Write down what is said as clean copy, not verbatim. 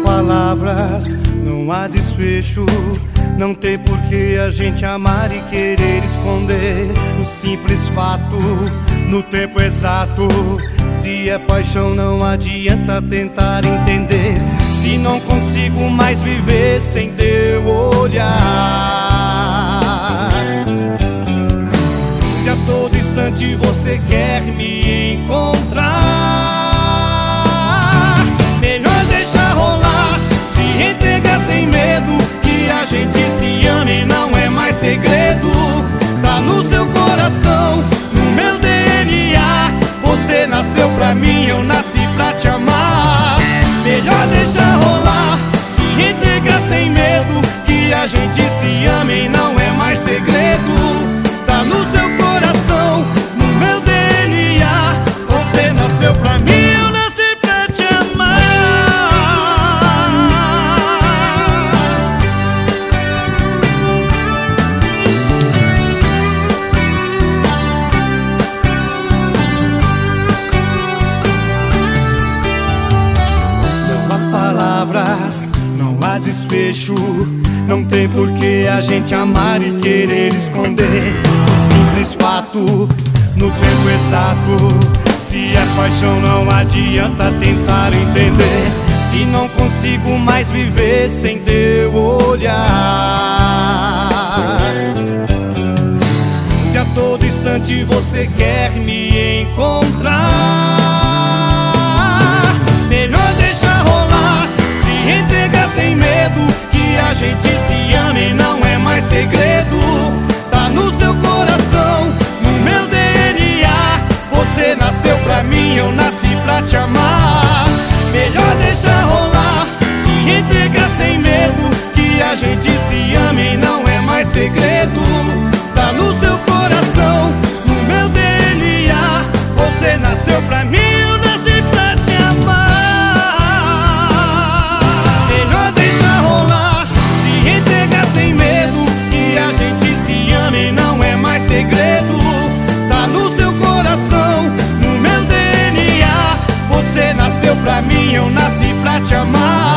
palavras, não há desfecho. Não tem por que a gente amar e querer esconder o simples fato, no tempo exato. Se é paixão não adianta tentar entender. Se não consigo mais viver sem teu olhar, se a todo instante você quer me encontrar, melhor deixar rolar, se entregar sem medo. Que a gente se ama e não é mais segredo. Tá no seu coração, no meu DNA. Você nasceu pra mim, eu nasci pra te amar. Melhor deixar rolar, se entregar sem medo. Que a gente se ama e não é mais segredo. Tá no seu coração, no meu DNA. Você nasceu pra mim, eu nasci pra te amar. Não há desfecho. Não tem por que a gente amar e querer esconder o simples fato, no tempo exato. Se é paixão não adianta tentar entender. Se não consigo mais viver sem teu olhar, se a todo instante você quer me encontrar, melhor deixar rolar, se entregar sem medo. Que a gente se ama e não é mais segredo. Tá no seu coração, no meu DNA. Você nasceu pra mim, eu nasci pra te amar. Melhor deixar rolar, se entregar sem medo. Que a gente se ama e não é mais segredo. Tá no seu coração, no meu DNA. Você nasceu pra mim, eu nasci pra te amar. Melhor deixar rolar, se entregar sem medo. Que a gente se ama e não é mais segredo. Tá no seu coração, no meu DNA. Você nasceu pra mim, eu nasci pra te amar.